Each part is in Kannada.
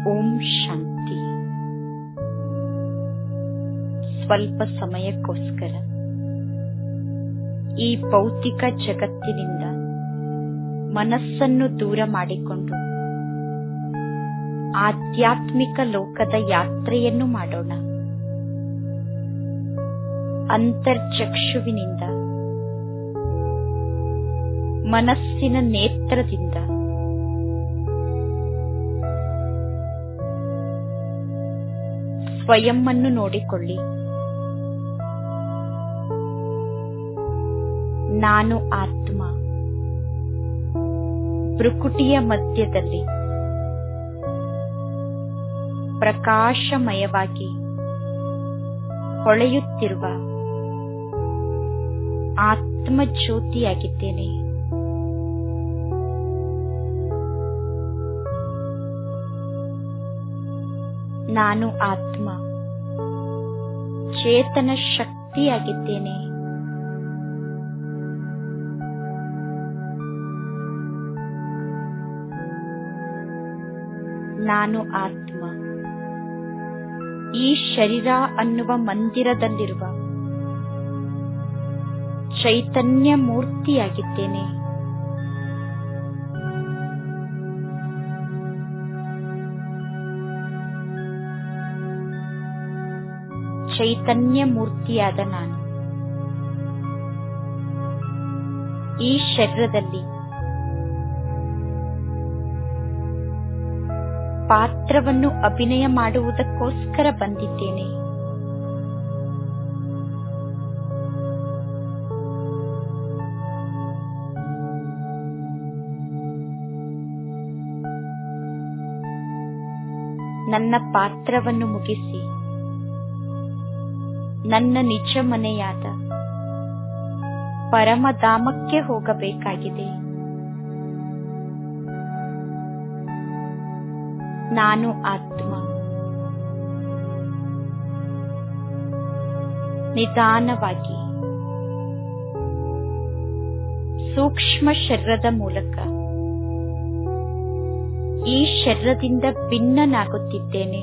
ಓಂ ಶಾಂತಿ. ಸ್ವಲ್ಪ ಸಮಯಕ್ಕೋಸ್ಕರ ಈ ಭೌತಿಕ ಜಗತ್ತಿನಿಂದ ಮನಸ್ಸನ್ನು ದೂರ ಮಾಡಿಕೊಂಡು ಆಧ್ಯಾತ್ಮಿಕ ಲೋಕದ ಯಾತ್ರೆಯನ್ನು ಮಾಡೋಣ. ಅಂತರ್ಚಕ್ಷುವಿನಿಂದ, ಮನಸ್ಸಿನ ನೇತ್ರದಿಂದ ಸ್ವಯಂವನ್ನು ನೋಡಿಕೊಳ್ಳಿ. ನಾನು ಆತ್ಮ ಭ್ರುಕುಟಿಯ ಮಧ್ಯದಲ್ಲಿ ಪ್ರಕಾಶಮಯವಾಗಿ ಹೊಳೆಯುತ್ತಿರುವ ಆತ್ಮಜ್ಯೋತಿಯಾಗಿದ್ದೇನೆ. ನಾನು ಆತ್ಮ ಚೇತನ ಶಕ್ತಿಯಾಗಿದ್ದೇನೆ. ನಾನು ಆತ್ಮ ಈ ಶರೀರ ಅನ್ನುವ ಮಂದಿರದಲ್ಲಿರುವ ಚೈತನ್ಯ ಮೂರ್ತಿಯಾಗಿದ್ದೇನೆ. ಚೈತನ್ಯ ಮೂರ್ತಿಯಾದ ನಾನು ಈ ಶರೀರದಲ್ಲಿ ಪಾತ್ರವನ್ನು ಅಭಿನಯ ಮಾಡುವುದಕ್ಕೋಸ್ಕರ ಬಂದಿದ್ದೇನೆ. ನನ್ನ ಪಾತ್ರವನ್ನು ಮುಗಿಸಿ ನನ್ನ ನಿಜ ಮನೆಯಾದ ಪರಮಧಾಮಕ್ಕೆ ಹೋಗಬೇಕಾಗಿದೆ. ನಾನು ಆತ್ಮ ನಿಧಾನವಾಗಿ ಸೂಕ್ಷ್ಮ ಶರೀರದ ಮೂಲಕ ಈ ಶರೀರದಿಂದ ಭಿನ್ನನಾಗುತ್ತಿದ್ದೇನೆ.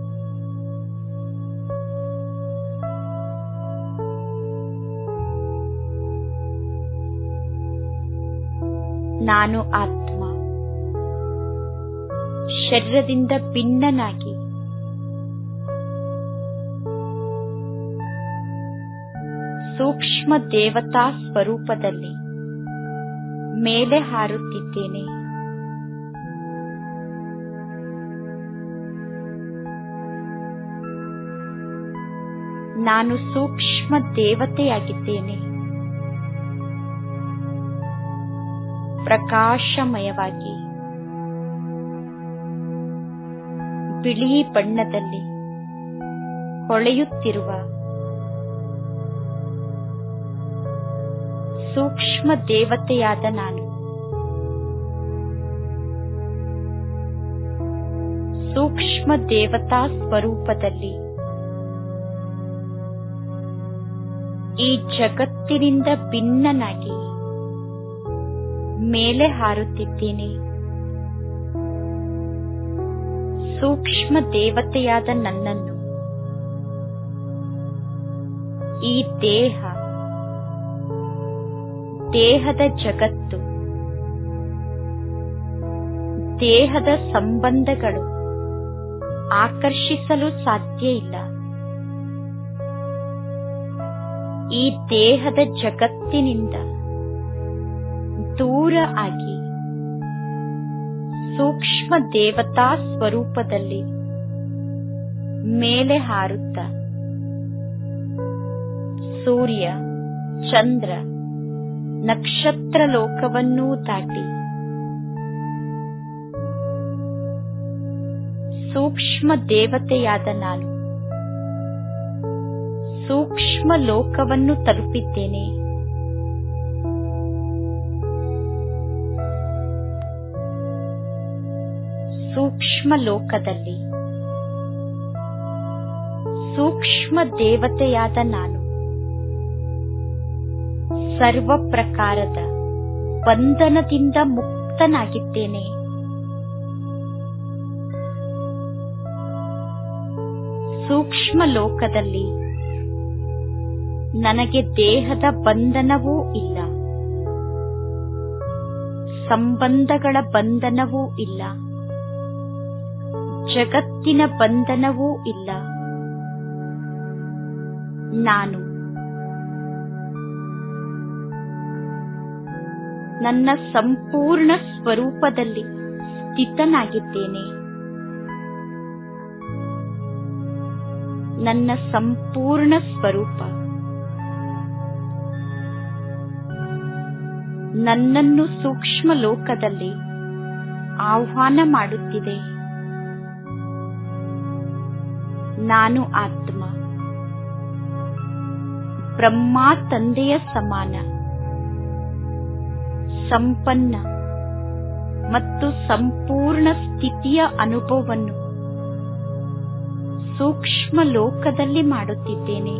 ನಾನು ಆತ್ಮ ಶರೀರದಿಂದ ಭಿನ್ನನಾಗಿ ಸೂಕ್ಷ್ಮ ದೇವತಾ ಸ್ವರೂಪದಲ್ಲಿ ಮೇಲೆ ಹಾರುತ್ತಿದ್ದೇನೆ. ನಾನು ಸೂಕ್ಷ್ಮ ದೇವತೆಯಾಗಿದ್ದೇನೆ. ಪ್ರಕಾಶಮಯವಾಗಿ ಬಿಳಿ ಬಣ್ಣದಲ್ಲಿ ಹೊಳೆಯುತ್ತಿರುವ ಸೂಕ್ಷ್ಮ ದೇವತೆಯಾದ ನಾನು ಸೂಕ್ಷ್ಮ ದೇವತಾ ಸ್ವರೂಪದಲ್ಲಿ ಈ ಜಗತ್ತಿನಿಂದ ಭಿನ್ನನಾಗಿ ಮೇಲೆ ಹಾರುತ್ತಿದ್ದೇನೆ. ಸೂಕ್ಷ್ಮ ದೇವತೆಯಾದ ನನ್ನನ್ನು ಈ ದೇಹದ ಜಗತ್ತು, ದೇಹದ ಸಂಬಂಧಗಳು ಆಕರ್ಷಿಸಲು ಸಾಧ್ಯ ಇಲ್ಲ. ಈ ದೇಹದ ಜಗತ್ತಿನಿಂದ ದೂರ ಆಗಿ ಸೂಕ್ಷ್ಮ ದೇವತಾ ಸ್ವರೂಪದಲ್ಲಿ ಮೇಲೆ ಹಾರುತ್ತ ಸೂರ್ಯ, ಚಂದ್ರ, ನಕ್ಷತ್ರ ಲೋಕವನ್ನೂ ದಾಟಿ ಸೂಕ್ಷ್ಮ ದೇವತೆಯಾದ ನಾನು ಸೂಕ್ಷ್ಮ ಲೋಕವನ್ನು ತಲುಪಿದ್ದೇನೆ. ಸೂಕ್ಷ್ಮ ಲೋಕದಲ್ಲಿ ಸೂಕ್ಷ್ಮ ದೇವತೆಯಾದ ನಾನು ಸರ್ವ ಪ್ರಕಾರದ ಬಂಧನದಿಂದ ಮುಕ್ತನಾಗಿದ್ದೇನೆ. ಸೂಕ್ಷ್ಮ ಲೋಕದಲ್ಲಿ ನನಗೆ ದೇಹದ ಬಂಧನವೂ ಇಲ್ಲ, ಸಂಬಂಧಗಳ ಬಂಧನವೂ ಇಲ್ಲ, ಜಗತ್ತಿನ ಬಂಧನವೂ ಇಲ್ಲ. ನಾನು ನನ್ನ ಸಂಪೂರ್ಣ ಸ್ವರೂಪದಲ್ಲಿ ಸ್ಥಿತನಾಗಿದ್ದೇನೆ. ನನ್ನ ಸಂಪೂರ್ಣ ಸ್ವರೂಪ ನನ್ನನ್ನು ಸೂಕ್ಷ್ಮ ಲೋಕದಲ್ಲಿ ಆಹ್ವಾನ ಮಾಡುತ್ತಿದೆ. ನಾನು ಆತ್ಮ, ಬ್ರಹ್ಮ ತಂದೆಯ ಸಮಾನ, ಸಂಪನ್ನ ಮತ್ತು ಸಂಪೂರ್ಣ ಸ್ಥಿತಿಯ ಅನುಭವವನ್ನು ಸೂಕ್ಷ್ಮ ಲೋಕದಲ್ಲಿ ಮಾಡುತ್ತಿದ್ದೇನೆ.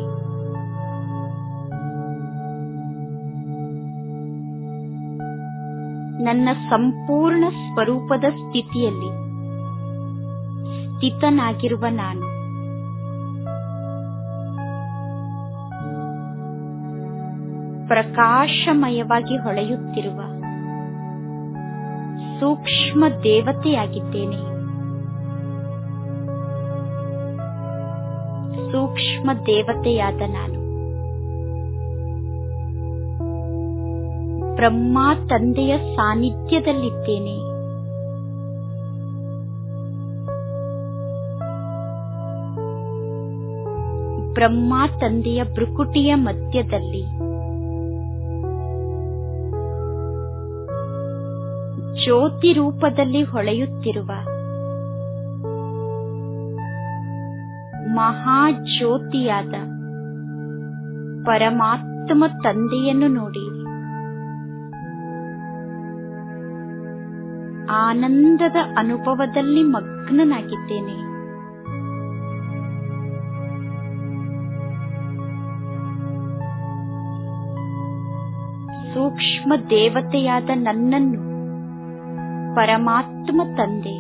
ನನ್ನ ಸಂಪೂರ್ಣ ಸ್ವರೂಪದ ಸ್ಥಿತಿಯಲ್ಲಿ ಸ್ಥಿತನಾಗಿರುವ ನಾನು ಪ್ರಕಾಶಮಯವಾಗಿ ಹೊಳೆಯುತ್ತಿರುವ ಸೂಕ್ಷ್ಮ ದೇವತೆಯಾಗಿದ್ದೇನೆ. ಸೂಕ್ಷ್ಮ ದೇವತೆಯಾದ ನಾನು ಬ್ರಹ್ಮ ತಂದೆಯ ಸಾನ್ನಿಧ್ಯದಲ್ಲಿದ್ದೇನೆ. ಬ್ರಹ್ಮ ತಂದೆಯ ಭ್ರುಕುಟಿಯ ಮಧ್ಯದಲ್ಲಿ ಜ್ಯೋತಿ ರೂಪದಲ್ಲಿ ಹೊಳೆಯುತ್ತಿರುವ ಮಹಾಜ್ಯೋತಿಯಾದ ಪರಮಾತ್ಮ ತಂದೆಯನ್ನು ನೋಡಿ ಆನಂದದ ಅನುಭವದಲ್ಲಿ ಮಗ್ನನಾಗಿದ್ದೇನೆ. ಸೂಕ್ಷ್ಮ ದೇವತೆಯಾದ ನನ್ನನ್ನು ಪರಮಾತ್ಮ ತಂದೆ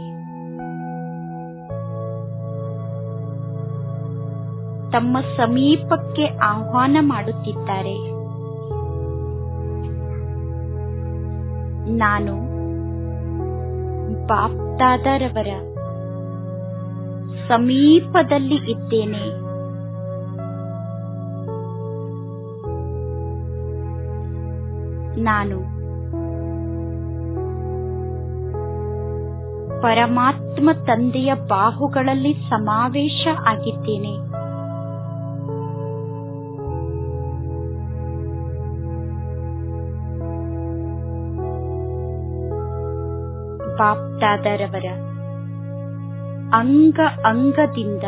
ತಮ್ಮ ಸಮೀಪಕ್ಕೆ ಆಹ್ವಾನ ಮಾಡುತ್ತಿದ್ದಾರೆ. ನಾನು ಬಾಪ್ದಾದರವರ ಸಮೀಪದಲ್ಲಿ ಇದ್ದೇನೆ. ನಾನು ಪರಮಾತ್ಮ ತಂದೆಯ ಬಾಹುಗಳಲ್ಲಿ ಸಮಾವೇಶ ಆಗಿದ್ದೇನೆ. ಬಾಪ್ದಾದರವರ ಅಂಗ ಅಂಗದಿಂದ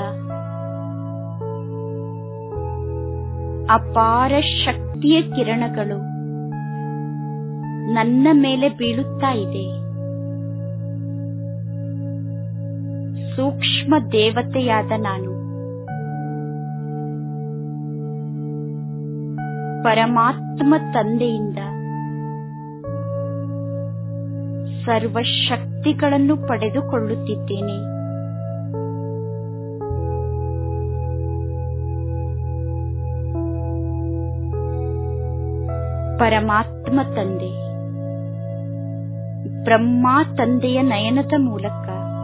ಅಪಾರ ಶಕ್ತಿಯ ಕಿರಣಗಳು ನನ್ನ ಮೇಲೆ ಬೀಳುತ್ತಾ ಇದೆ. ಸೂಕ್ಷ್ಮ ದೇವತೆಯಾದ ನಾನು ಪರಮಾತ್ಮ ತಂದೆಯಿಂದ ಸರ್ವಶಕ್ತಿಗಳನ್ನು ಪಡೆದುಕೊಳ್ಳುತ್ತಿದ್ದೇನೆ. ಪರಮಾತ್ಮ ತಂದೆ ಬ್ರಹ್ಮ ತಂದೆಯ ನಯನದ ಮೂಲಕ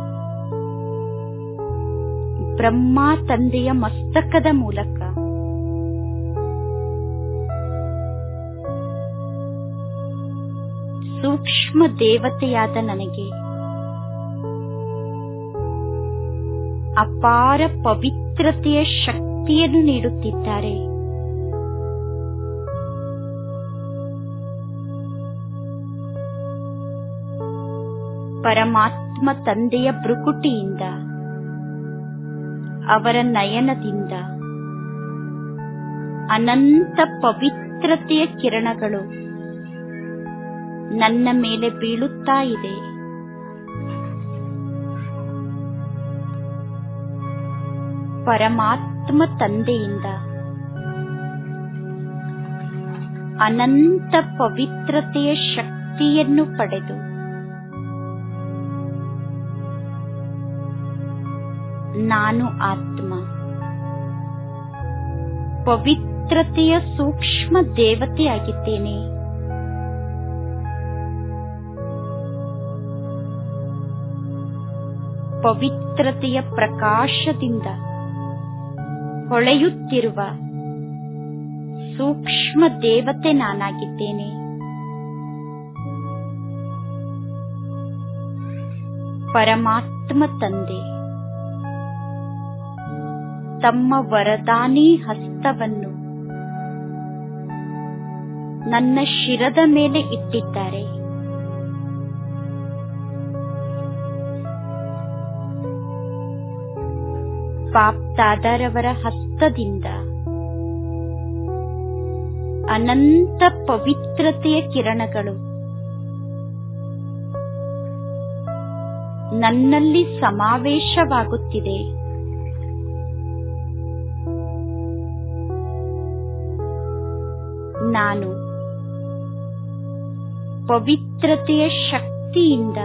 ಬ್ರಹ್ಮ ತಂದೆಯ ಮಸ್ತಕದ ಮೂಲಕ ಸೂಕ್ಷ್ಮ ದೇವತೆಯಾದ ನನಗೆ ಅಪಾರ ಪವಿತ್ರತೆಯ ಶಕ್ತಿಯನ್ನು ನೀಡುತ್ತಿದ್ದಾರೆ. ಪರಮಾತ್ಮ ತಂದೆಯ ಭ್ರುಕುಟಿಯಿಂದ ಅವರ ನಯನದಿಂದ ಅನಂತ ಪವಿತ್ರತೆಯ ಕಿರಣಗಳು ನನ್ನ ಮೇಲೆ ಬೀಳುತ್ತಾ ಇದೆ. ಪರಮಾತ್ಮ ತಂದೆಯಿಂದ ಅನಂತ ಪವಿತ್ರತೆಯ ಶಕ್ತಿಯನ್ನು ಪಡೆದು ನಾನು ಆತ್ಮ, ಪವಿತ್ರತೆಯ ಸೂಕ್ಷ್ಮ ದೇವತೆಯಾಗಿದ್ದೇನೆ. ಪವಿತ್ರತೆಯ ಪ್ರಕಾಶದಿಂದ ಹೊಳೆಯುತ್ತಿರುವ ಸೂಕ್ಷ್ಮ ದೇವತೆ ನಾನಾಗಿದ್ದೇನೆ. ಪರಮಾತ್ಮ ತಂದೆ ತಮ್ಮ ವರದಾನಿ ಹಸ್ತವನ್ನು ನನ್ನ ಶಿರದ ಮೇಲೆ ಇಟ್ಟಿದ್ದಾರೆ. ಬಾಪ್ದಾದರವರ ಹಸ್ತದಿಂದ ಅನಂತ ಪವಿತ್ರತೆಯ ಕಿರಣಗಳು ನನ್ನಲ್ಲಿ ಸಮಾವೇಶವಾಗುತ್ತಿದೆ. ನಾನು ಪವಿತ್ರತೆಯ ಶಕ್ತಿಯಿಂದ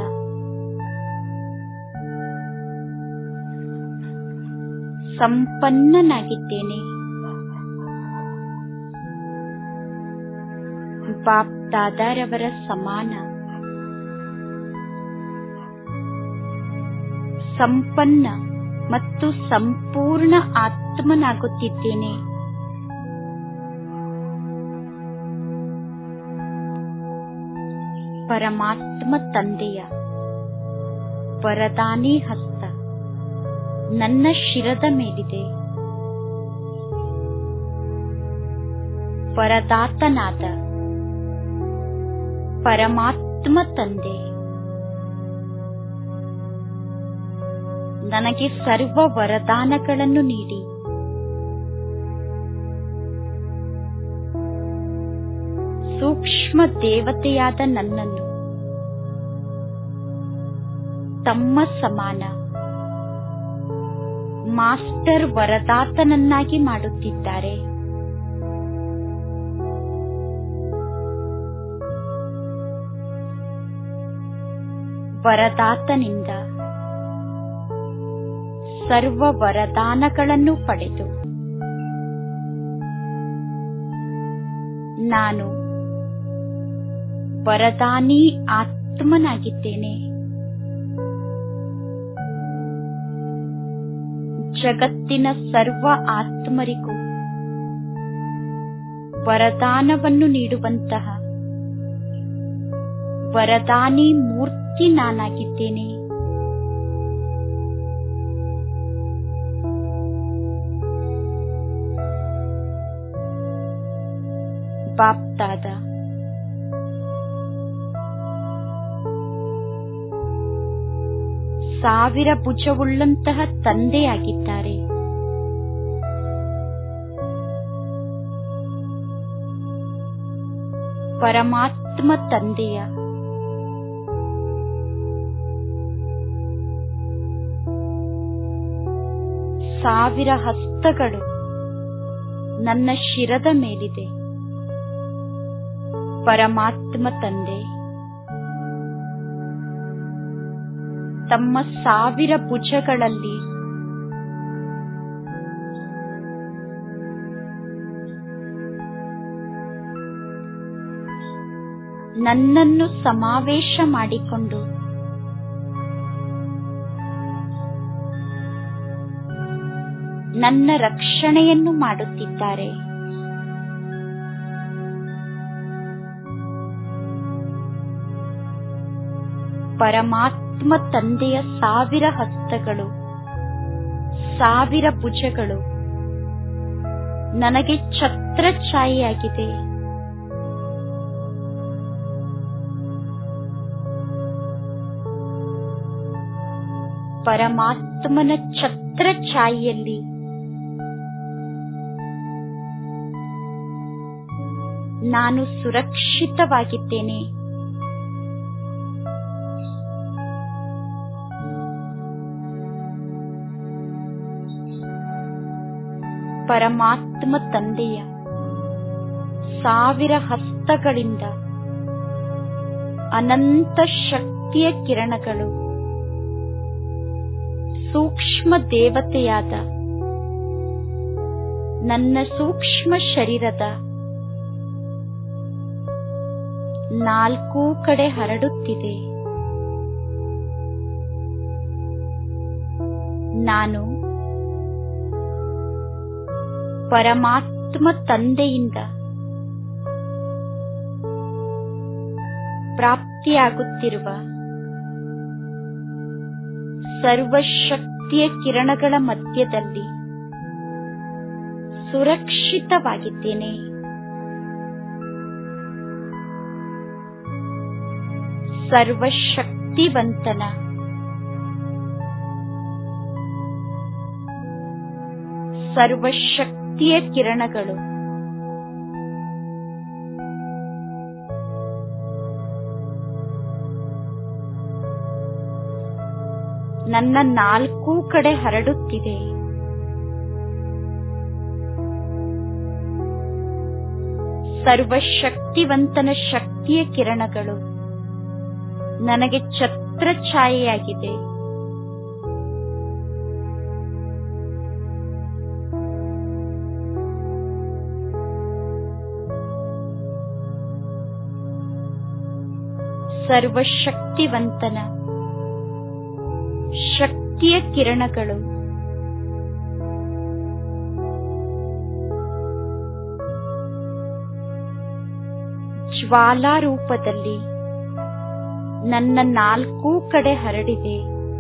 ಸಂಪನ್ನನಾಗಿದ್ದೇನೆ. ಬಾಪ್ದಾದರವರ ಸಮಾನ ಸಂಪನ್ನ ಮತ್ತು ಸಂಪೂರ್ಣ ಆತ್ಮನಾಗುತ್ತಿದ್ದೇನೆ. ಪರಮಾತ್ಮ ತಂದೆಯ ವರದಾನಿ ಹಸ್ತ ನನ್ನ ಶಿರದ ಮೇಲಿದೆ. ವರದಾತನಾದ ಪರಮಾತ್ಮ ತಂದೆ ನನಗೆ ಸರ್ವ ವರದಾನಗಳನ್ನು ನೀಡಿ ಸೂಕ್ಷ್ಮ ದೇವತೆಯಾದ ನನ್ನನ್ನು ತಮ್ಮ ಸಮಾನ ಮಾಸ್ಟರ್ ವರದಾತನನ್ನಾಗಿ ಮಾಡುತ್ತಿದ್ದಾರೆ. ವರದಾತನಿಂದ ಸರ್ವ ವರದಾನಗಳನ್ನು ಪಡೆದು ನಾನು ವರದಾನಿ ಆತ್ಮನಾಗಿದ್ದೇನೆ. ಜಗತ್ತಿನ ಸರ್ವ ಆತ್ಮರಿಗೂ ವರದಾನವನ್ನು ನೀಡುವಂತಹ ವರದಾನಿ ಮೂರ್ತಿ ನಾನಾಗಿದ್ದೇನೆ. ಬಾಪ್ದಾದ ಸಾವಿರ ಭುಜವುಳ್ಳಂತಹ ತಂದೆಯಾಗಿದ್ದಾರೆ. ಪರಮಾತ್ಮ ತಂದೆಯ ಸಾವಿರ ಹಸ್ತಗಳು ನನ್ನ ಶಿರದ ಮೇಲಿದೆ. ಪರಮಾತ್ಮ ತಂದೆ ತಮ್ಮ ಸಾವಿರ ಭುಜಗಳಲ್ಲಿ ನನ್ನನ್ನು ಸಮಾವೇಶ ಮಾಡಿಕೊಂಡು ನನ್ನ ರಕ್ಷಣೆಯನ್ನು ಮಾಡುತ್ತಿದ್ದಾರೆ. ಪರಮಾತ್ಮ ತಂದೆಯ ಸಾವಿರ ಹಸ್ತಗಳು ಸಾವಿರ ಭುಜಗಳು ನನಗೆ ಛತ್ರಛಾಯೆಯಾಗಿದೆ. ಪರಮಾತ್ಮನ ಛತ್ರಛಾಯೆಯಲ್ಲಿ ನಾನು ಸುರಕ್ಷಿತವಾಗಿದ್ದೇನೆ. ಪರಮಾತ್ಮ ತಂದೆಯ ಸಾವಿರ ಹಸ್ತಗಳಿಂದ ಅನಂತ ಶಕ್ತಿಯ ಕಿರಣಗಳು ಸೂಕ್ಷ್ಮ ದೇವತೆಯಾದ ನನ್ನ ಸೂಕ್ಷ್ಮ ಶರೀರದ 4 ಕಡೆ ಹರಡುತ್ತಿದೆ. ನಾನು ಪರಮಾತ್ಮ ತಂದೆಯಿಂದ ಪ್ರಾಪ್ತಿಯಾಗುತ್ತಿರುವ ಸರ್ವಶಕ್ತಿಯ ಕಿರಣಗಳ ಮಧ್ಯದಲ್ಲಿ ಸುರಕ್ಷಿತವಾಗಿದ್ದೇನೆ. ಸರ್ವಶಕ್ತಿವಂತನ ಸರ್ವಶಕ್ತಿಯ ಕಿರಣಗಳು ನನ್ನ 4 ಕಡೆ ಹರಡುತ್ತಿದೆ. ಸರ್ವಶಕ್ತಿವಂತನ ಶಕ್ತಿಯ ಕಿರಣಗಳು ನನಗೆ ಛತ್ರಛಾಯೆಯಾಗಿದೆ. ಸರ್ವಶಕ್ತಿವಂತನ ಶಕ್ತಿಯ ಕಿರಣಗಳು ಜ್ವಾಲಾ ರೂಪದಲ್ಲಿ ನನ್ನ 4 ಕಡೆ ಹರಡಿದೆ.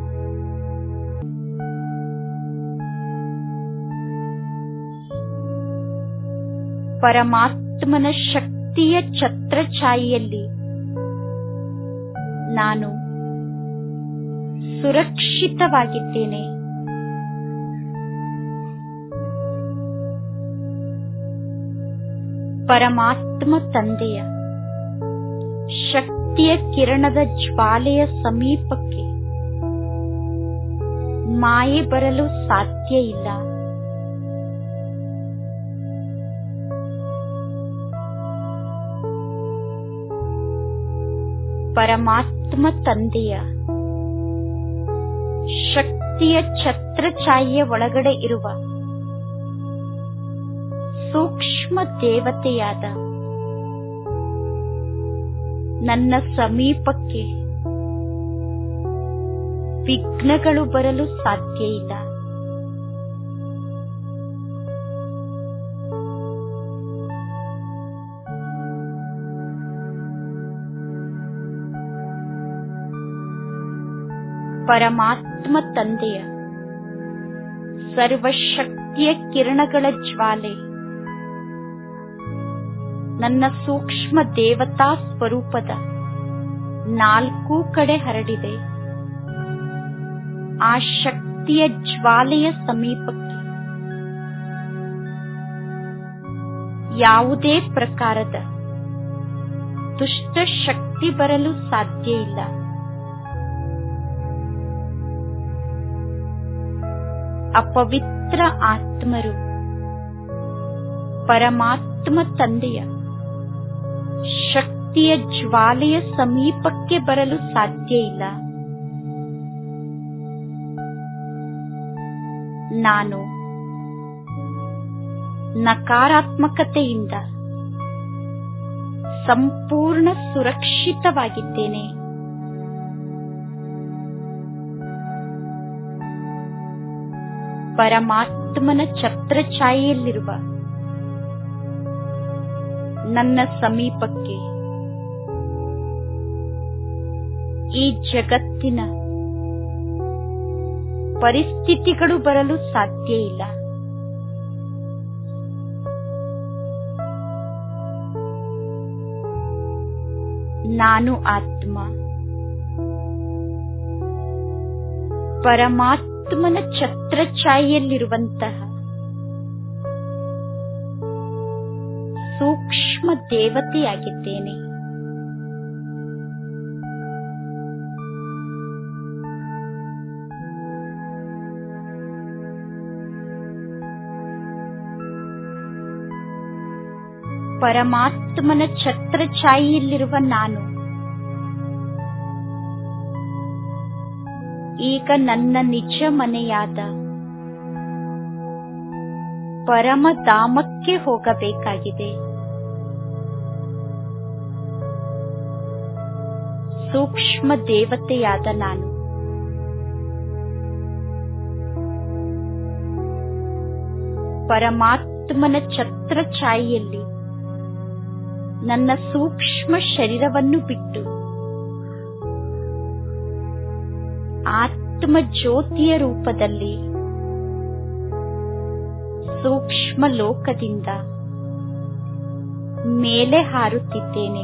ಪರಮಾತ್ಮನ ಶಕ್ತಿಯ ಛತ್ರಛಾಯೆಯಲ್ಲಿ ನಾನು ಸುರಕ್ಷಿತವಾಗಿದ್ದೇನೆ. ಪರಮಾತ್ಮ ತಂದೆಯ ಶಕ್ತಿಯ ಕಿರಣದ ಜ್ವಾಲೆಯ ಸಮೀಪಕ್ಕೆ ಮಾಯೆ ಬರಲು ಸಾಧ್ಯ ಇಲ್ಲ. ಪರಮಾತ್ಮ ತಂದೆಯ ಶಕ್ತಿಯ ಛತ್ರಛಾಯೆಯ ಒಳಗಡೆ ಇರುವ ಸೂಕ್ಷ್ಮ ದೇವತೆಯಾದ ನನ್ನ ಸಮೀಪಕ್ಕೆ ವಿಘ್ನಗಳು ಬರಲು ಸಾಧ್ಯ ಇಲ್ಲ. ಪರಮಾತ್ಮ ತಂದೆಯ ಸರ್ವಶಕ್ತಿಯ ಕಿರಣಗಳ ಜ್ವಾಲೆ ನನ್ನ ಸೂಕ್ಷ್ಮ ದೇವತಾ ಸ್ವರೂಪದ 4 ಕಡೆ ಹರಡಿದೆ. ಆ ಶಕ್ತಿಯ ಜ್ವಾಲೆಯ ಸಮೀಪಕ್ಕೆ ಯಾವುದೇ ಪ್ರಕಾರದ ದುಷ್ಟ ಶಕ್ತಿ ಬರಲು ಸಾಧ್ಯ ಇಲ್ಲ. ಅಪವಿತ್ರ ಆತ್ಮರು ಪರಮಾತ್ಮ ತಂದೆಯ ಶಕ್ತಿಯ ಜ್ವಾಲೆಯ ಸಮೀಪಕ್ಕೆ ಬರಲು ಸಾಧ್ಯ ಇಲ್ಲ. ನಾನು ನಕಾರಾತ್ಮಕತೆಯಿಂದ ಸಂಪೂರ್ಣ ಸುರಕ್ಷಿತವಾಗಿದ್ದೇನೆ. ಪರಮಾತ್ಮನ ಛತ್ರಛಾಯೆಯಲ್ಲಿರುವ ನನ್ನ ಸಮೀಪಕ್ಕೆ ಈ ಜಗತ್ತಿನ ಪರಿಸ್ಥಿತಿಗಳು ಬರಲು ಸಾಧ್ಯ ಇಲ್ಲ. ನಾನು ಆತ್ಮ ಪರಮಾತ್ಮನ ಛತ್ರಛಾಯೆಯಲ್ಲಿರುವಂತಹ ಸೂಕ್ಷ್ಮ ದೇವತೆಯಾಗಿದ್ದೇನೆ. ಪರಮಾತ್ಮನ ಛತ್ರಛಾಯೆಯಲ್ಲಿರುವ ನಾನು ಈಗ ನನ್ನ ನಿಜ ಮನೆಯಾದ ಪರಮಧಾಮಕ್ಕೆ ಹೋಗಬೇಕಾಗಿದೆ. ಸೂಕ್ಷ್ಮ ದೇವತೆಯಾದ ನಾನು ಪರಮಾತ್ಮನ ಛತ್ರಛಾಯೆಯಲ್ಲಿ ನನ್ನ ಸೂಕ್ಷ್ಮ ಶರೀರವನ್ನು ಬಿಟ್ಟು ಆತ್ಮ ಜ್ಯೋತಿಯ ರೂಪದಲ್ಲಿ ಸೂಕ್ಷ್ಮ ಲೋಕದಿಂದ ಮೇಲೆ ಹಾರುತ್ತಿದ್ದೇನೆ.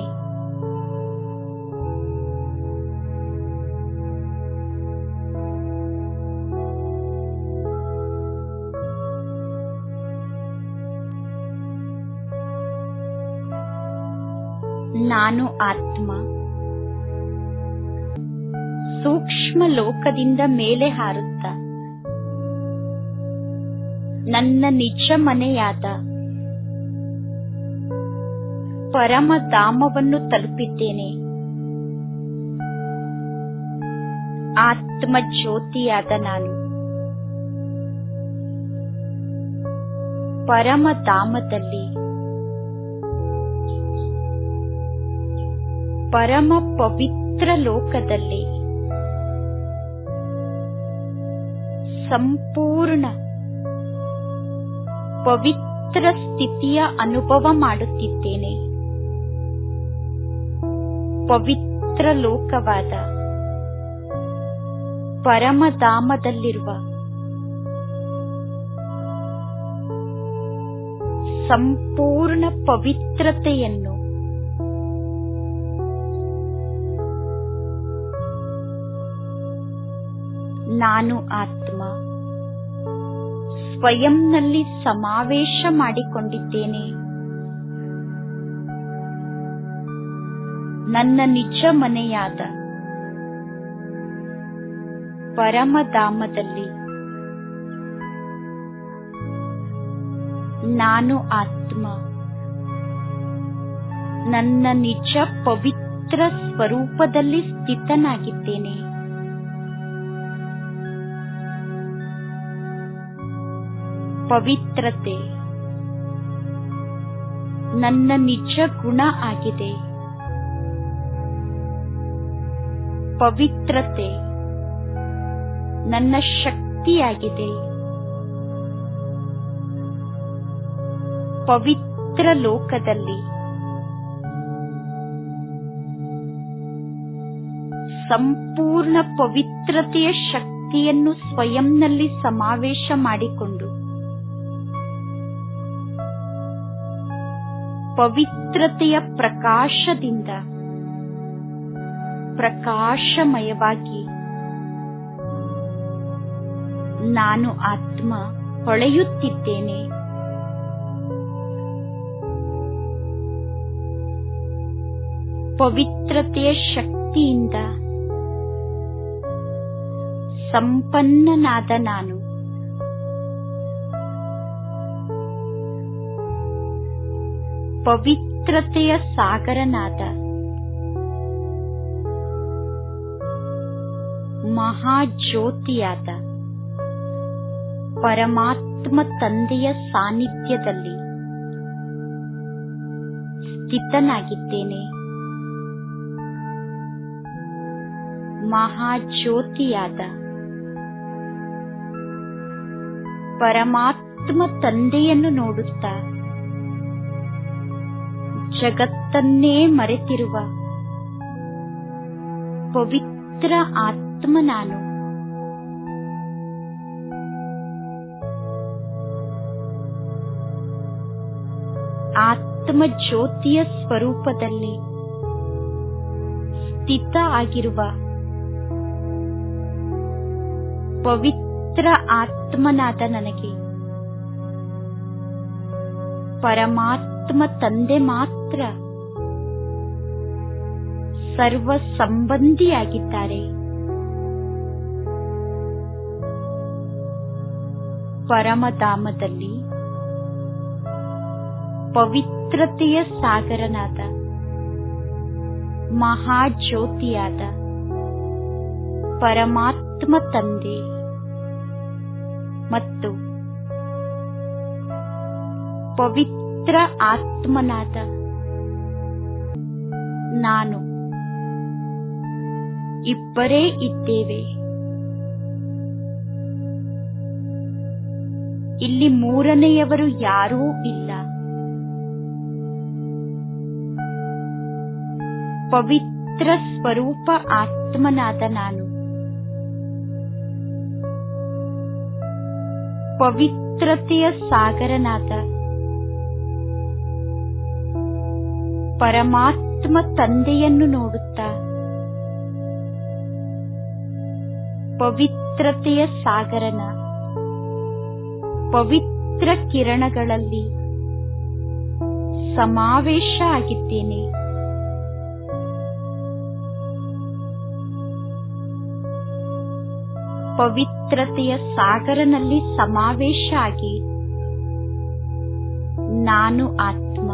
ನಾನು ಆತ್ಮ ಸೂಕ್ಷ್ಮ ಲೋಕದಿಂದ ಮೇಲೆ ಹಾರುತ್ತ ನನ್ನ ನಿಜ ಮನೆಯಾದ ಪರಮಧಾಮವನ್ನು ತಲುಪಿದ್ದೇನೆ. ಆತ್ಮ ಜ್ಯೋತಿಯಾದ ನಾನು ಪರಮಧಾಮದಲ್ಲಿ ಪರಮ ಪವಿತ್ರ ಲೋಕದಲ್ಲಿ ಸಂಪೂರ್ಣ ಪವಿತ್ರ ಸ್ಥಿತಿಯ ಅನುಭವ ಮಾಡುತ್ತಿದ್ದೇನೆ. ಪವಿತ್ರ ಲೋಕವಾದ ಪರಮಧಾಮದಲ್ಲಿರುವ ಸಂಪೂರ್ಣ ಪವಿತ್ರತೆಯನ್ನು ನಾನು ಆತ್ಮ ಸ್ವಯಂನಲ್ಲಿ ಸಮಾವೇಶ ಮಾಡಿಕೊಂಡಿದ್ದೇನೆ. ನನ್ನ ನಿಜ ಮನೆಯಾದ ಪರಮಧಾಮದಲ್ಲಿ ನಾನು ಆತ್ಮ ನನ್ನ ನಿಜ ಪವಿತ್ರ ಸ್ವರೂಪದಲ್ಲಿ ಸ್ಥಿತನಾಗಿದ್ದೇನೆ. ಪವಿತ್ರತೆ ನನ್ನ ನಿಜ ಗುಣ ಆಗಿದೆ. ಪವಿತ್ರತೆ ನನ್ನ ಶಕ್ತಿಯಾಗಿದೆ. ಪವಿತ್ರ ಲೋಕದಲ್ಲಿ ಸಂಪೂರ್ಣ ಪವಿತ್ರತೆಯ ಶಕ್ತಿಯನ್ನು ಸ್ವಯಂನಲ್ಲಿ ಸಮಾವೇಶ ಮಾಡಿಕೊಂಡು ಪವಿತ್ರತೆಯ ಪ್ರಕಾಶದಿಂದ ಪ್ರಕಾಶಮಯವಾಗಿ ನಾನು ಆತ್ಮ ಹೊಳೆಯುತ್ತಿದ್ದೇನೆ. ಪವಿತ್ರತೆಯ ಶಕ್ತಿಯಿಂದ ಸಂಪನ್ನನಾದ ನಾನು ಪವಿತ್ರತೆಯ ಸಾಗರನಾದ ಮಹಾಜ್ಯೋತಿಯಾದ ಪರಮಾತ್ಮ ತಂದೆಯ ಸಾನ್ನಿಧ್ಯದಲ್ಲಿ ಸ್ಥಿತನಾಗಿದ್ದೇನೆ. ಮಹಾಜ್ಯೋತಿಯಾದ ಪರಮಾತ್ಮ ತಂದೆಯನ್ನು ನೋಡುತ್ತಾ ಜಗತ್ತನ್ನೇ ಮರೆತಿರುವ ಪವಿತ್ರ ಆತ್ಮ ನಾನು. ಆತ್ಮ ಜ್ಯೋತಿಯ ಸ್ವರೂಪದಲ್ಲಿ ಸ್ಥಿತ ಆಗಿರುವ ಪವಿತ್ರ ಆತ್ಮನಾದ ನನಗೆ ಪರಮಾತ್ಮ ತಂದೆ ಮಾತ್ರ ಸರ್ವ ಸಂಬಂಧಿಯಾಗಿದ್ದಾರೆ. ಪರಮಧಾಮದಲ್ಲಿ ಪವಿತ್ರತೆಯ ಸಾಗರನಾದ ಮಹಾಜ್ಯೋತಿಯಾದ ಪರಮಾತ್ಮ ತಂದೆ ಮತ್ತು ಪವಿತ್ರ ಆತ್ಮನಾದ ನಾನು ಇಬ್ಬರೇ ಇದ್ದೇವೆ. ಇಲ್ಲಿ ಮೂರನೆಯವರು ಯಾರೂ ಇಲ್ಲ. ಪವಿತ್ರ ಸ್ವರೂಪ ಆತ್ಮನಾದ ನಾನು ಪವಿತ್ರತೆಯ ಸಾಗರನಾದ ಪರಮಾತ್ಮ ತಂದೆಯನ್ನು ನೋಡುತ್ತಾ ಪವಿತ್ರತೆಯ ಸಾಗರನ ಪವಿತ್ರ ಕಿರಣಗಳಲ್ಲಿ ಸಮಾವೇಶ ಆಗಿದ್ದೇನೆ. ಪವಿತ್ರತೆಯ ಸಾಗರನಲ್ಲಿ ಸಮಾವೇಶ ಆಗಿ ನಾನು ಆತ್ಮ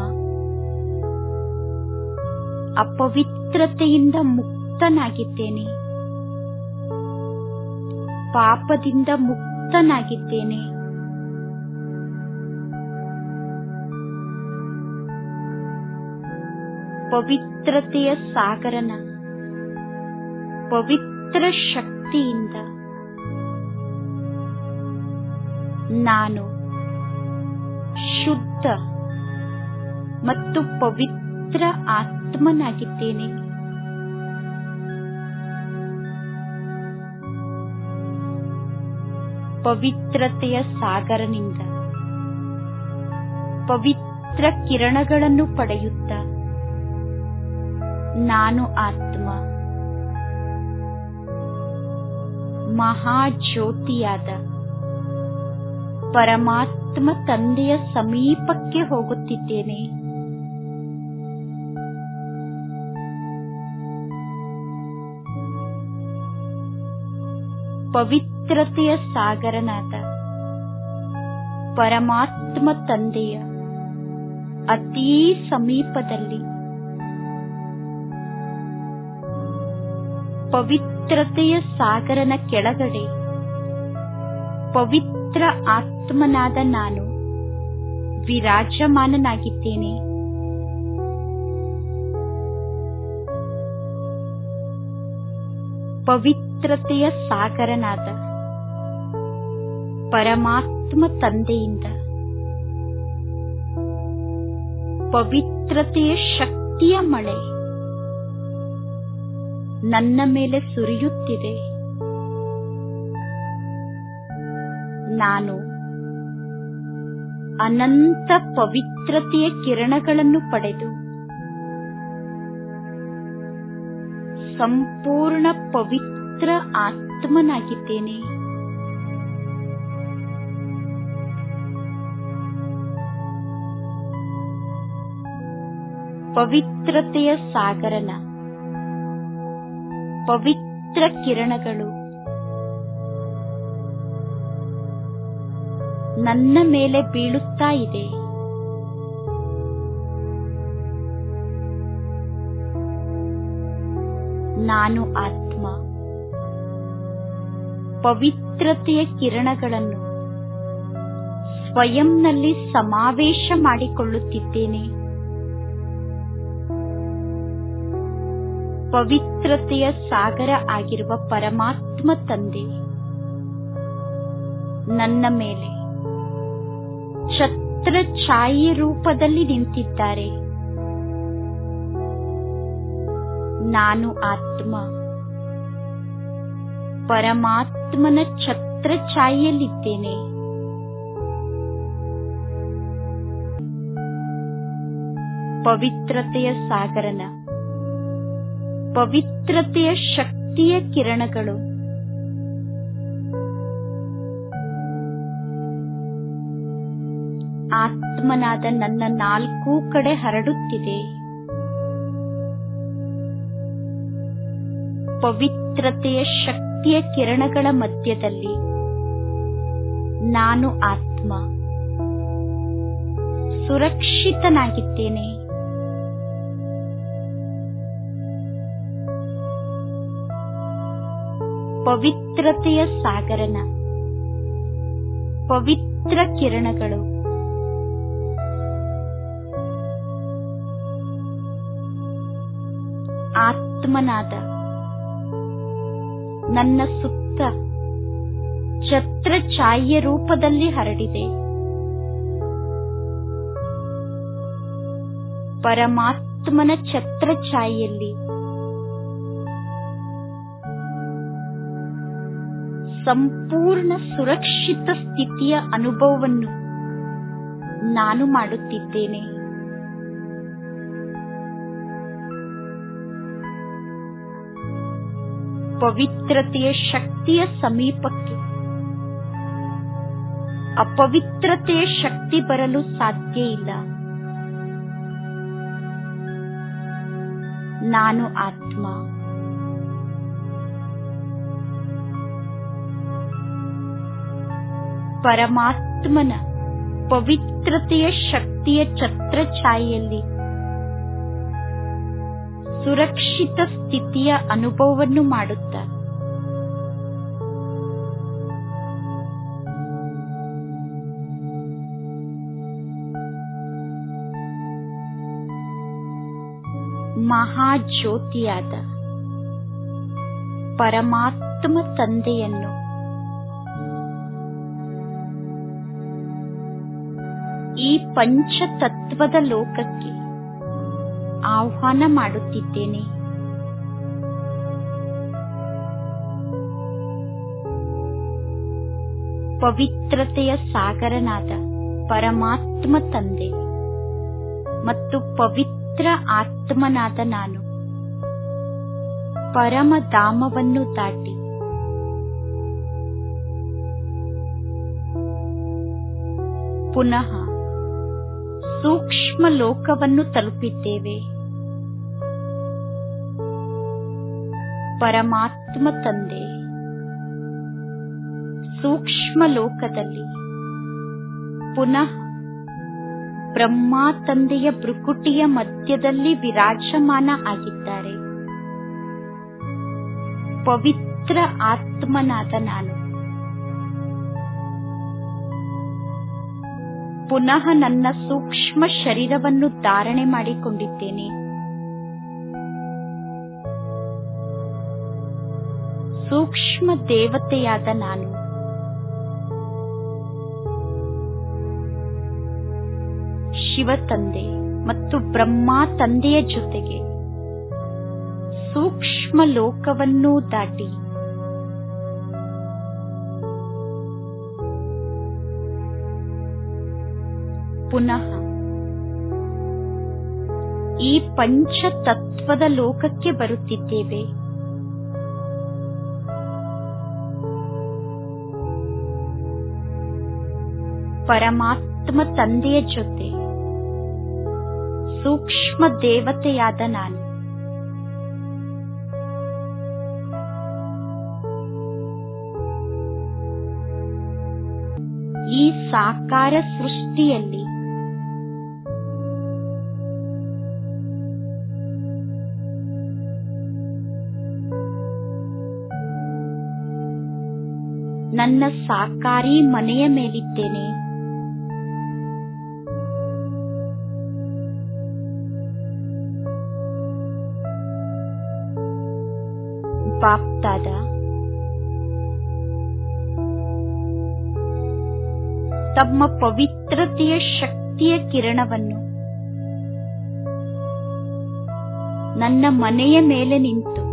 ಅಪವಿತ್ರತೆಯಿಂದ ಮುಕ್ತನಾಗಿದ್ದೇನೆ, ಪಾಪದಿಂದ ಮುಕ್ತನಾಗಿದ್ದೇನೆ. ಪವಿತ್ರತೆಯ ಸಾಗರನ ಪವಿತ್ರ ಶಕ್ತಿಯಿಂದ ನಾನು ಶುದ್ಧ ಮತ್ತು ಪವಿತ್ರ ಆತ್ಮನಾಗಿದ್ದೇನೆ. ಪವಿತ್ರತೆಯ ಸಾಗರನಿಂದ ಪವಿತ್ರ ಕಿರಣಗಳನ್ನು ಪಡೆಯುತ್ತಾ ನಾನು ಆತ್ಮ ಮಹಾಜ್ಯೋತಿಯಾದ ಪರಮಾತ್ಮ ತಂದೆಯ ಸಮೀಪಕ್ಕೆ ಹೋಗುತ್ತಿದ್ದೇನೆ. ಪವಿತ್ರತೆಯ ಸಾಗರನಾದ ಪರಮಾತ್ಮ ತಂದೆಯ ಅತೀ ಸಮೀಪದಲ್ಲಿ ಪವಿತ್ರತೆಯ ಸಾಗರನ ಕೆಳಗಡೆ ಪವಿತ್ರ ಆತ್ಮನಾದ ನಾನು ವಿರಾಜಮಾನನಾಗಿದ್ದೇನೆ. ಪವಿತ್ರತೆಯ ಸಾಗರನಾದ ಪರಮಾತ್ಮ ತಂದೆಯಿಂದ ಪವಿತ್ರತೆಯ ಶಕ್ತಿಯ ಮಳೆ ನನ್ನ ಮೇಲೆ ಸುರಿಯುತ್ತಿದೆ. ನಾನು ಅನಂತ ಪವಿತ್ರತೆಯ ಕಿರಣಗಳನ್ನು ಪಡೆದು ಸಂಪೂರ್ಣ ಪವಿತ್ರ ಆತ್ಮನಾಗಿದ್ದೇನೆ. ಪವಿತ್ರತೆಯ ಸಾಗರನ ಪವಿತ್ರ ಕಿರಣಗಳು ನನ್ನ ಮೇಲೆ ಬೀಳುತ್ತಾ ಇದೆ. ನಾನು ಆತ್ಮ ಪವಿತ್ರತೆಯ ಕಿರಣಗಳನ್ನು ಸ್ವಯಂನಲ್ಲಿ ಸಮಾವೇಶ ಮಾಡಿಕೊಳ್ಳುತ್ತಿದ್ದೇನೆ. ಪವಿತ್ರತೆಯ ಸಾಗರ ಆಗಿರುವ ಪರಮಾತ್ಮ ತಂದೆ ನನ್ನ ಮೇಲೆ ಛತ್ರ ಛಾಯೆ ರೂಪದಲ್ಲಿ ನಿಂತಿದ್ದಾರೆ. ನಾನು ಆತ್ಮ ಪರಮಾತ್ಮನ ಛತ್ರ ಛಾಯೆಯಲ್ಲಿದ್ದೇನೆ. ಪವಿತ್ರತೆಯ ಸಾಗರನ ಪವಿತ್ರತೆಯ ಶಕ್ತಿಯ ಕಿರಣಗಳು ಆತ್ಮನಾದ ನನ್ನ ನಾಲ್ಕೂ ಕಡೆ ಹರಡುತ್ತಿದೆ. ಪವಿತ್ರತೆಯ ಶಕ್ತಿಯ ಕಿರಣಗಳ ಮಧ್ಯದಲ್ಲಿ ನಾನು ಆತ್ಮ ಸುರಕ್ಷಿತನಾಗಿದ್ದೇನೆ. ಪವಿತ್ರತೆಯ ಸಾಗರನ ಪವಿತ್ರ ಕಿರಣಗಳು ಪರಮಾತ್ಮನಾದ ನನ್ನ ಸುತ್ತ ಛತ್ರ ಛಾಯೆಯ ರೂಪದಲ್ಲಿ ಹರಡಿದೆ. ಪರಮಾತ್ಮನ ಛತ್ರ ಛಾಯೆಯಲ್ಲಿ ಸಂಪೂರ್ಣ ಸುರಕ್ಷಿತ ಸ್ಥಿತಿಯ ಅನುಭವವನ್ನು ನಾನು ಮಾಡುತ್ತಿದ್ದೇನೆ. ಪವಿತ್ರತೆಯ ಶಕ್ತಿಯ ಸಮೀಪಕ್ಕೆ ಅಪವಿತ್ರತೆಯ ಶಕ್ತಿ ಬರಲು ಸಾಧ್ಯ ಇಲ್ಲ. ನಾನು ಆತ್ಮ. ಪರಮಾತ್ಮನ ಪವಿತ್ರತೆಯ ಶಕ್ತಿಯ ಛತ್ರ ಛಾಯೆಯಲ್ಲಿ ಸುರಕ್ಷಿತ ಸ್ಥಿತಿಯ ಅನುಭವವನ್ನು ಮಾಡುತ್ತಾ ಮಹಾಜ್ಯೋತಿಯಾದ ಪರಮಾತ್ಮ ತಂದೆಯನ್ನು ಈ ಪಂಚತತ್ವದ ಲೋಕಕ್ಕೆ ಆಹ್ವಾನ ಮಾಡುತ್ತಿದ್ದೇನೆ. ಪವಿತ್ರತೆಯ ಸಾಗರನಾದ ಪರಮಾತ್ಮ ತಂದೆ ಮತ್ತು ಪವಿತ್ರ ಆತ್ಮನಾದ ನಾನು ಪರಮಧಾಮವನ್ನು ದಾಟಿ ಪುನಃ ಸೂಕ್ಷ್ಮ ಲೋಕವನ್ನು ತಲುಪಿದ್ದೇವೆ. ಪರಮಾತ್ಮ ತಂದೆ ಸೂಕ್ಷ್ಮ ಲೋಕದಲ್ಲಿ ಪುನಃ ಬ್ರಹ್ಮ ತಂದೆಯ ಭ್ರುಕುಟಿಯ ಮಧ್ಯದಲ್ಲಿ ವಿರಾಜಮಾನ ಆಗಿದ್ದಾರೆ. ಪವಿತ್ರ ಆತ್ಮನಾದ ನಾನು ಪುನಃ ನನ್ನ ಸೂಕ್ಷ್ಮ ಶರೀರವನ್ನು ಧಾರಣೆ ಮಾಡಿಕೊಂಡಿದ್ದೇನೆ. ಸೂಕ್ಷ್ಮ ದೇವತೆಯಾದ ನಾನು ಶಿವ ತಂದೆ ಮತ್ತು ಬ್ರಹ್ಮ ತಂದೆಯ ಜೊತೆಗೆ ಸೂಕ್ಷ್ಮ ಲೋಕವನ್ನೂ ದಾಟಿ ಪುನಃ ಈ ಪಂಚತತ್ವದ ಲೋಕಕ್ಕೆ ಬರುತ್ತಿದ್ದೇವೆ. ಪರಮಾತ್ಮ ತಂದೆಯ ಜೊತೆ ಸೂಕ್ಷ್ಮ ದೇವತೆಯಾದ ನಾನು ಈ ಸಾಕಾರ ಸೃಷ್ಟಿಯಲ್ಲಿ ನನ್ನ ಸಾಕಾರಿ ಮನೆಯ ಮೇಲಿದ್ದೇನೆ. ಬಾಪ್ದಾದ ತಮ್ಮ ಪವಿತ್ರತೆಯ ಶಕ್ತಿಯ ಕಿರಣವನ್ನು ನನ್ನ ಮನೆಯ ಮೇಲೆ ನಿಂತು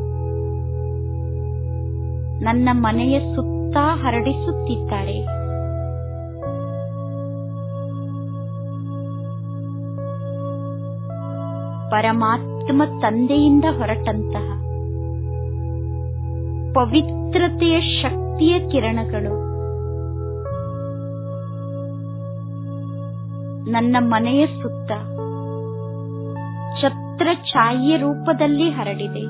ನನ್ನ ಮನೆಯ ಸುತ್ತ ಹರಡಿಸುತ್ತಿದ್ದಾರೆ. ಪರಮಾತ್ಮ ತಂದೆಯಿಂದ ಹೊರಟಂತಹ ಪವಿತ್ರತೆಯ ಶಕ್ತಿಯ ಕಿರಣಗಳು ನನ್ನ ಮನೆಯ ಸುತ್ತ ಛತ್ರ ಛಾಯೆಯ ರೂಪದಲ್ಲಿ ಹರಡಿದೆ.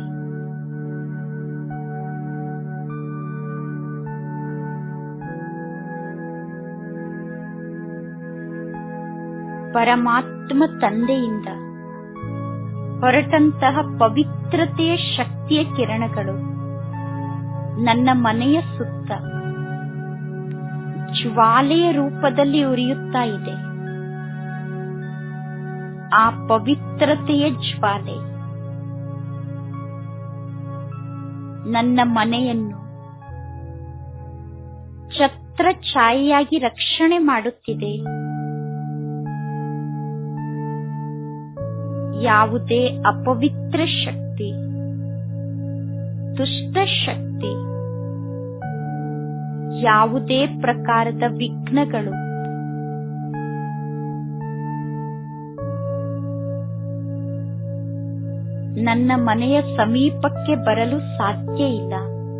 ಪರಮಾತ್ಮ ತಂದೆಯಿಂದ ಹೊರಟಂತಹ ಪವಿತ್ರತೆಯ ಶಕ್ತಿಯ ಕಿರಣಗಳು ನನ್ನ ಮನೆಯ ಸುತ್ತ ಜ್ವಾಲೆಯ ರೂಪದಲ್ಲಿ ಉರಿಯುತ್ತಾ ಇದೆ. ಆ ಪವಿತ್ರತೆಯ ಜ್ವಾಲೆ ನನ್ನ ಮನೆಯನ್ನು ಛತ್ರಛಾಯೆಯಾಗಿ ರಕ್ಷಣೆ ಮಾಡುತ್ತಿದೆ. ಯಾವುದೇ ಅಪವಿತ್ರ ಶಕ್ತಿ, ದುಷ್ಟ ಶಕ್ತಿ, ಯಾವುದೇ ಪ್ರಕಾರದ ವಿಘ್ನಗಳು ನನ್ನ ಮನೆಯ ಸಮೀಪಕ್ಕೆ ಬರಲು ಸಾಧ್ಯ ಇಲ್ಲ.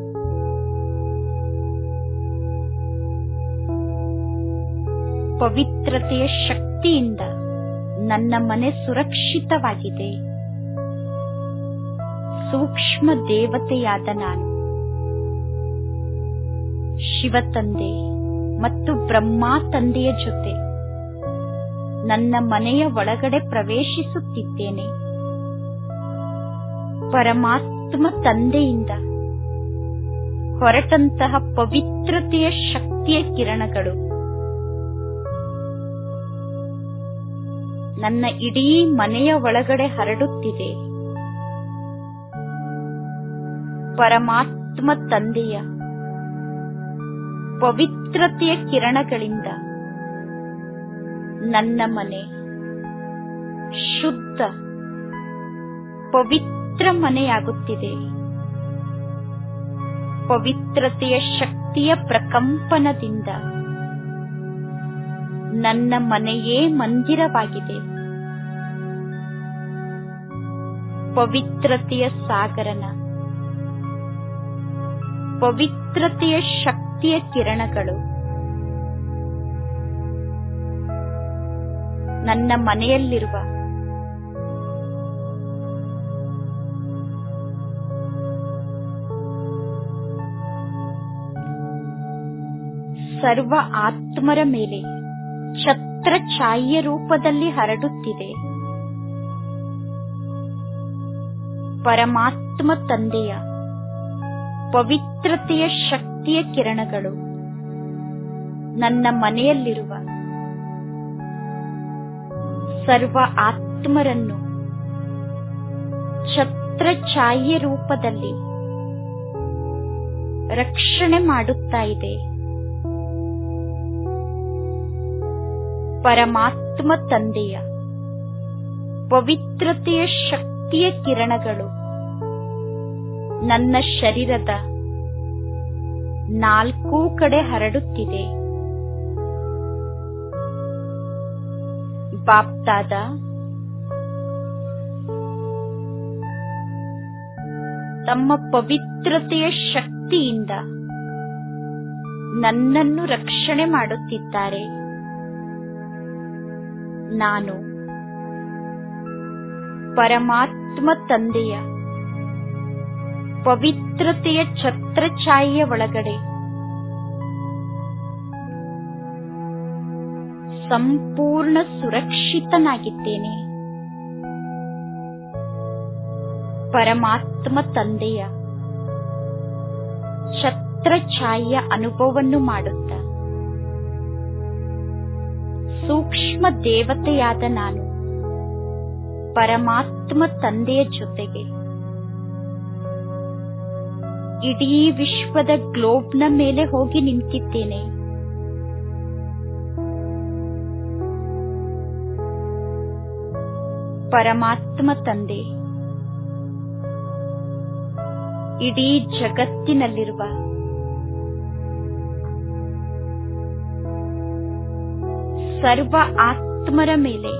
ಪವಿತ್ರತೆಯ ಶಕ್ತಿಯಿಂದ ನನ್ನ ಮನೆ ಸುರಕ್ಷಿತವಾಗಿದೆ. ಸೂಕ್ಷ್ಮ ದೇವತೆಯಾದ ನಾನು ಶಿವ ತಂದೆ ಮತ್ತು ಬ್ರಹ್ಮ ತಂದೆಯ ಜೊತೆ ನನ್ನ ಮನೆಯ ಒಳಗಡೆ ಪ್ರವೇಶಿಸುತ್ತಿದ್ದೇನೆ. ಪರಮಾತ್ಮ ತಂದೆಯಿಂದ ಹೊರಟಂತಹ ಪವಿತ್ರತೆಯ ಶಕ್ತಿಯ ಕಿರಣಗಳು ನನ್ನ ಇಡೀ ಮನೆಯ ಒಳಗಡೆ ಹರಡುತ್ತಿದೆ. ಪರಮಾತ್ಮ ತಂದೆಯ ಪವಿತ್ರತೆಯ ಕಿರಣಗಳಿಂದ ನನ್ನ ಮನೆ ಶುದ್ಧ ಪವಿತ್ರ ಮನೆಯಾಗುತ್ತಿದೆ. ಪವಿತ್ರತೆಯ ಶಕ್ತಿಯ ಪ್ರಕಂಪನದಿಂದ ನನ್ನ ಮನೆಯೇ ಮಂದಿರವಾಗಿದೆ. ಪವಿತ್ರತೆಯ ಸಾಗರನ ಪವಿತ್ರತೆಯ ಶಕ್ತಿಯ ಕಿರಣಗಳು ನನ್ನ ಮನೆಯಲ್ಲಿರುವ ಸರ್ವ ಆತ್ಮರ ಮೇಲೆ ಛತ್ರಛಾಯೆಯ ರೂಪದಲ್ಲಿ ಹರಡುತ್ತಿದೆ. ಪರಮಾತ್ಮ ತಂದೆಯ ಪವಿತ್ರತೆಯ ಶಕ್ತಿಯ ಕಿರಣಗಳು ನನ್ನ ಮನೆಯಲ್ಲಿರುವ ಸರ್ವ ಆತ್ಮರನ್ನು ಛತ್ರಛಾಯೆಯ ರೂಪದಲ್ಲಿ ರಕ್ಷಣೆ ಮಾಡುತ್ತಾ ಇದೆ. ಪರಮಾತ್ಮ ತಂದೆಯ ಪವಿತ್ರತೆಯ ಶಕ್ತಿಯ ಕಿರಣಗಳು ನನ್ನ ಶರೀರದ 4 ಕಡೆ ಹರಡುತ್ತಿದೆ. ಬಾಪ್ದಾದ ತಮ್ಮ ಪವಿತ್ರತೆಯ ಶಕ್ತಿಯಿಂದ ನನ್ನನ್ನು ರಕ್ಷಣೆ ಮಾಡುತ್ತಿದ್ದಾರೆ. ನಾನು ಪರಮಾತ್ಮ ತಂದೆಯ ಪವಿತ್ರತೆಯ ಛತ್ರಛಾಯೆಯ ಒಳಗಡೆ ಸಂಪೂರ್ಣ ಸುರಕ್ಷಿತನಾಗಿದ್ದೇನೆ. ಪರಮಾತ್ಮ ತಂದೆಯ ಛತ್ರಛಾಯೆಯ ಅನುಭವವನ್ನು ಮಾಡುತ್ತಾ ಸೂಕ್ಷ್ಮ ದೇವತೆಯಾದ ನಾನು ಪರಮಾತ್ಮ ತಂದೆಯ ಜೊತೆಗೆ ಇಡೀ ವಿಶ್ವದ ಗ್ಲೋಬ್ನ ಮೇಲೆ ಹೋಗಿ ನಿಂತಿದ್ದೇನೆ. ಪರಮಾತ್ಮ ತಂದೆ ಇಡೀ ಜಗತ್ತಿನಲ್ಲಿರುವ ಸರ್ವ ಆತ್ಮರ ಮೇಲೆ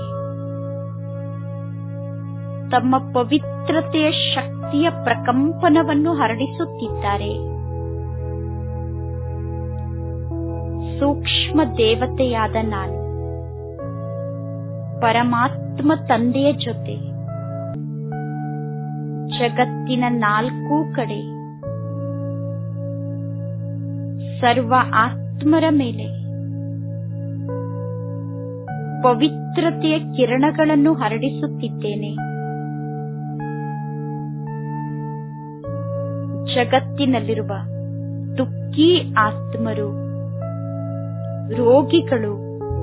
ತಮ್ಮ ಪವಿತ್ರತೆಯ ಶಕ್ತಿಯ ಪ್ರಕಂಪನವನ್ನು ಹರಡಿಸುತ್ತಿದ್ದಾರೆ. ಸೂಕ್ಷ್ಮ ದೇವತೆಯಾದ ನಾನು ಪರಮಾತ್ಮ ತಂದೆಯ ಜೊತೆ ಜಗತ್ತಿನ 4 ಕಡೆ ಸರ್ವ ಆತ್ಮರ ಮೇಲೆ ಪವಿತ್ರತೆಯ ಕಿರಣಗಳನ್ನು ಹರಡಿಸುತ್ತಿದ್ದೇನೆ. ಜಗತ್ತಿನಲ್ಲಿರುವ ದುಃಖಿ ಆತ್ಮರು, ರೋಗಿಗಳು,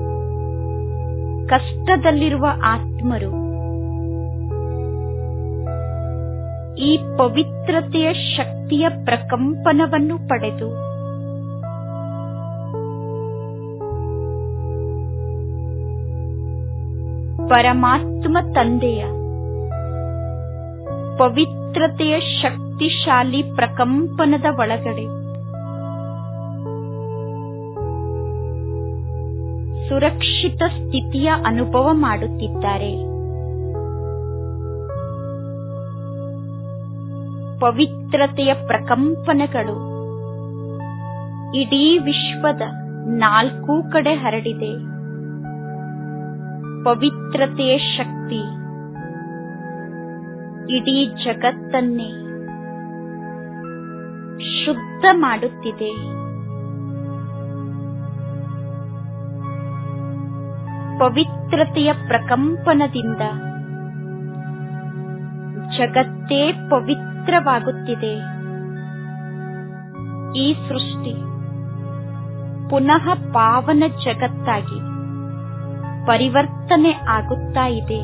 ಕಷ್ಟದಲ್ಲಿರುವ ಆತ್ಮರು ಈ ಪವಿತ್ರತೆಯ ಶಕ್ತಿ ಶಾಂತಿಯ ಪ್ರಕಂಪನವನ್ನು ಪಡೆದು ಪರಮಾತ್ಮ ತಂದೆಯ ಪವಿತ್ರತೆಯ ಶಕ್ತಿಶಾಲಿ ಪ್ರಕಂಪನದ ಒಳಗಡೆ ಸುರಕ್ಷಿತ ಸ್ಥಿತಿಯ ಅನುಭವ ಮಾಡುತ್ತಿದ್ದಾರೆ. ಪವಿತ್ರತೆಯ ಪ್ರಕಂಪನಗಳು ಇಡೀ ವಿಶ್ವದ 4 ಕಡೆ ಹರಡಿದೆ. ಪವಿತ್ರತೆಯ ಶಕ್ತಿ ಇಡೀ ಜಗತ್ತನ್ನೇ ಶುದ್ಧ ಮಾಡುತ್ತಿದೆ. ಪವಿತ್ರತೆಯ ಪ್ರಕಂಪನದಿಂದ ಜಗತ್ತೇ ಪವಿತ್ರವಾಗುತ್ತಿದೆ. ಈ ಸೃಷ್ಟಿ ಪುನಃ ಪಾವನ ಜಗತ್ತಾಗಿ ಪರಿವರ್ತನೆ ಆಗುತ್ತಾ ಇದೆ.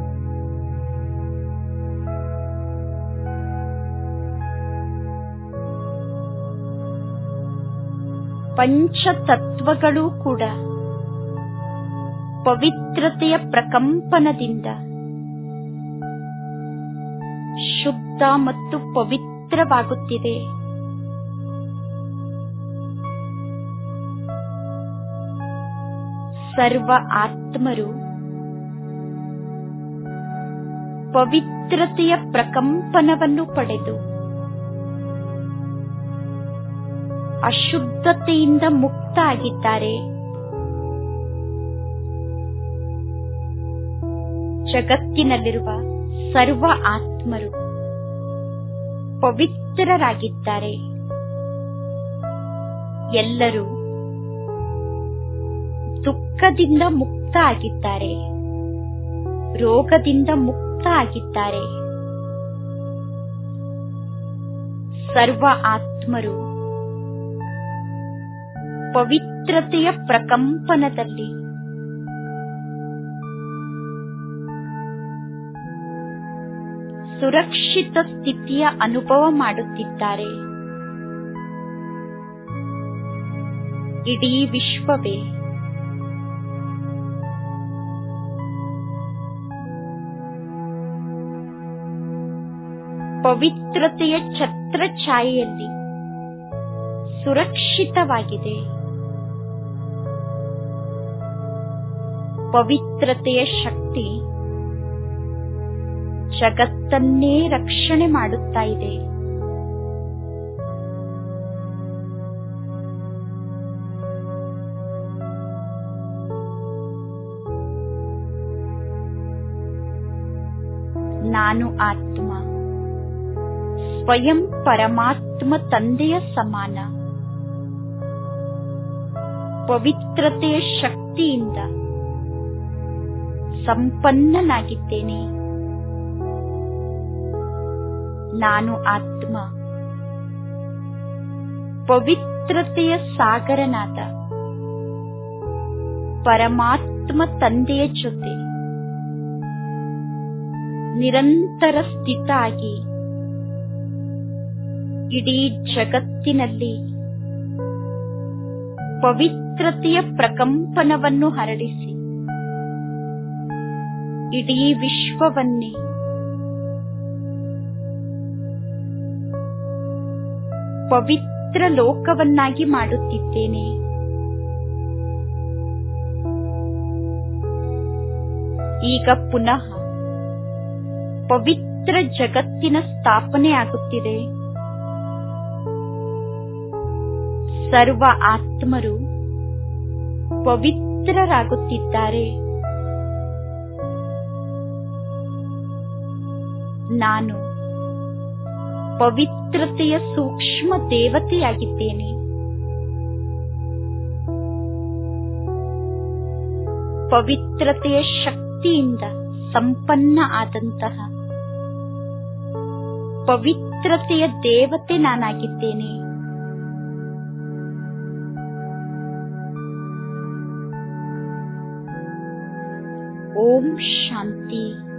ಪಂಚತತ್ವಗಳು ಕೂಡ ಪವಿತ್ರತೆಯ ಪ್ರಕಂಪನದಿಂದ ಶುದ್ಧ ಮತ್ತು ಪವಿತ್ರವಾಗುತ್ತಿದೆ. ಸರ್ವ ಆತ್ಮರು ಪವಿತ್ರತೆಯ ಪ್ರಕಂಪನವನ್ನು ಪಡೆದು ಅಶುದ್ಧತೆಯಿಂದ ಮುಕ್ತ ಆಗಿದ್ದಾರೆ. ಜಗತ್ತಿನಲ್ಲಿರುವ ಸರ್ವ ಆತ್ಮರು ಪವಿತ್ರರಾಗಿದ್ದಾರೆ. ಎಲ್ಲರೂ ದುಃಖದಿಂದ ಮುಕ್ತ ಆಗಿದ್ದಾರೆ, ರೋಗದಿಂದ ಮುಕ್ತ ಆಗಿದ್ದಾರೆ. ಸರ್ವ ಆತ್ಮರು ಪವಿತ್ರತೆಯ ಪ್ರಕಂಪನದಲ್ಲಿ ಸುರಕ್ಷಿತ ಸ್ಥಿತಿಯ ಅನುಭವ ಮಾಡುತ್ತಿದ್ದಾರೆ. ಇಡೀ ವಿಶ್ವವೇ ಪವಿತ್ರತೆಯ ಛತ್ರಛಾಯೆಯಲ್ಲಿ ಸುರಕ್ಷಿತವಾಗಿದೆ. ಪವಿತ್ರತೆಯ ಶಕ್ತಿ ಜಗತ್ತನ್ನೇ ರಕ್ಷಣೆ ಮಾಡುತ್ತಾ ಇದೆ. ನಾನು ಆತ್ಮ ಸ್ವಯಂ ಪರಮಾತ್ಮ ತಂದೆಯ ಸಮಾನ. ಪವಿತ್ರತೆಯ ಶಕ್ತಿಯಿಂದ ಸಂಪನ್ನನಾಗಿದ್ದೇನೆ. ನಾನು ಆತ್ಮ ಪವಿತ್ರತೆಯ ಸಾಗರನಾದ ಪರಮಾತ್ಮ ತಂದೆಯ ಜೊತೆ ನಿರಂತರ ಸ್ಥಿತ ಆಗಿ ಇಡೀ ಜಗತ್ತಿನಲ್ಲಿ ಪವಿತ್ರತೆಯ ಪ್ರಕಂಪನವನ್ನು ಹರಡಿಸಿ ಇಡೀ ವಿಶ್ವವನ್ನೇ ಪವಿತ್ರ ಲೋಕವನ್ನಾಗಿ ಮಾಡುತ್ತಿದ್ದೇನೆ. ಈಗ ಪುನಃ ಪವಿತ್ರ ಜಗತ್ತಿನ ಸ್ಥಾಪನೆ ಆಗುತ್ತಿದೆ. ಸರ್ವ ಆತ್ಮರು ಪವಿತ್ರರಾಗುತ್ತಿದ್ದಾರೆ. ನಾನು ಪವಿತ್ರತೆಯ ಸೂಕ್ಷ್ಮ ದೇವತೆಯಾಗಿದ್ದೇನೆ. ಪವಿತ್ರತೆಯ ಶಕ್ತಿಯಿಂದ ಸಂಪನ್ನ ಆದಂತಹ ಪವಿತ್ರತೆಯ ದೇವತೆ ನಾನಾಗಿದ್ದೇನೆ. ಓಂ ಶಾಂತಿ.